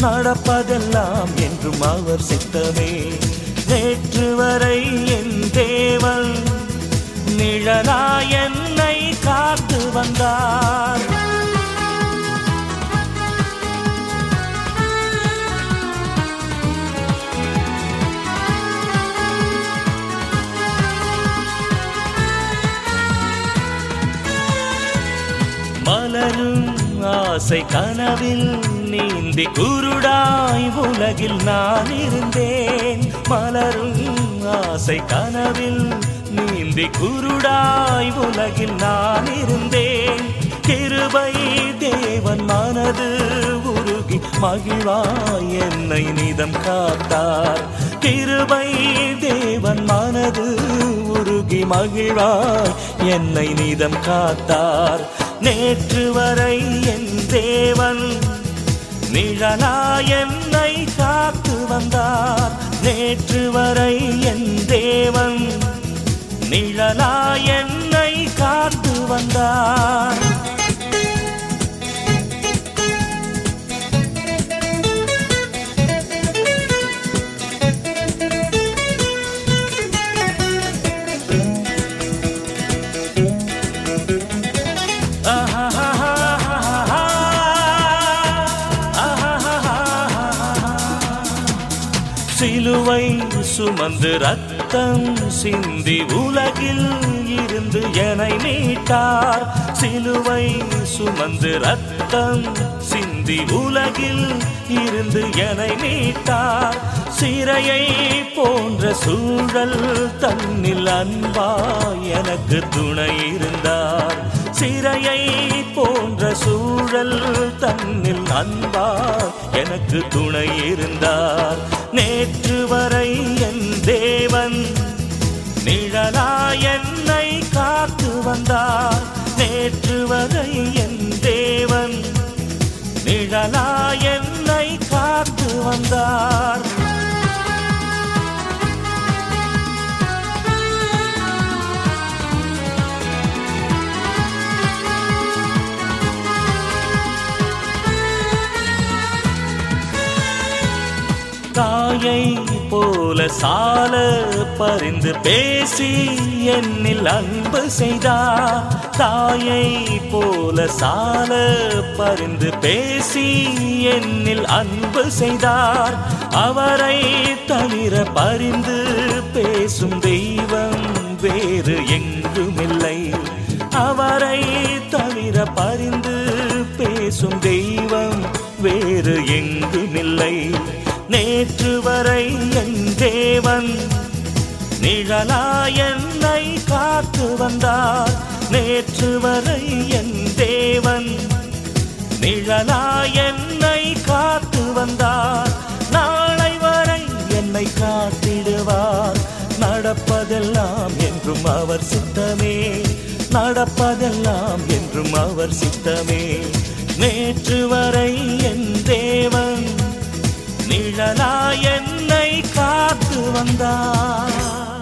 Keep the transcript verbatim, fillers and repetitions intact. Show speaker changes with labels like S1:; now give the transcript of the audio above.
S1: நடப்பதெல்லாம் என்றும் அவர் சித்தமே. நேற்று வரை என் தேவன் நிழலாய் என்னை காத்து வந்தார். மலரும் ஆசை கனவில் நீந்தி குருடாய் உலகில் நான் இருந்தேன். மலரும் ஆசை கனவில் நீந்தி குருடாய் உலகில் நான் இருந்தேன். கிருபை தேவன் மனது உருகி மகிழ்வாய் என்னை நிதம் காத்தார். கிருபை தேவன் மனது உருகி மகிழ்வாய் என்னை நிதம் காத்தார். நேற்று வரை என் தேவன் நிழலாய் என்னை காத்து வந்தார். நேற்று வரை என் தேவன் நிழலாய் என்னை காத்து வந்தார். சிலுவை சுமந்து ரத்தம் சிந்தி உலகில் இருந்து என்னை மீட்டார். சிலுவை சுமந்து ரத்தம் சிந்தி உலகில் இருந்து என்னை மீட்டார். சிறையை போன்ற சூழல் தன்னில் அன்பா எனக்கு துணை இருந்தார். சிறையை போன்ற சூழல் தன்னில் அன்பா எனக்கு துணை இருந்தார். நேற்று வரை என் தேவன் நிழலாய் என்னை காத்து வந்தார். நேற்று வரை என் தேவன் நிழலாய் என்னை காத்து வந்தார். தாயை போல சால பரிந்து பேசி என்னில் அன்பு செய்தார். தாயை போல சால பரிந்து பேசி என்னில் அன்பு செய்தார். அவரை தவிர பரிந்து பேசும் தெய்வம் வேறு எங்குமில்லை. அவரை தவிர பரிந்து பேசும் தெய்வம் வேறு எங்குமில்லை. நேற்று வரை என் தேவன் நிழலாய் என்னை காத்து வந்தார். நேற்று வரை என் தேவன் நிழலாய் என்னை காத்து வந்தார். நாளை வரை என்னை காத்திடுவார். நடப்பதெல்லாம் என்றும் அவர் சித்தமே. நடப்பதெல்லாம் என்றும் அவர் சித்தமே. நேற்று வரை என் தேவன் நிழலாய் என்னை காத்து வந்தார்.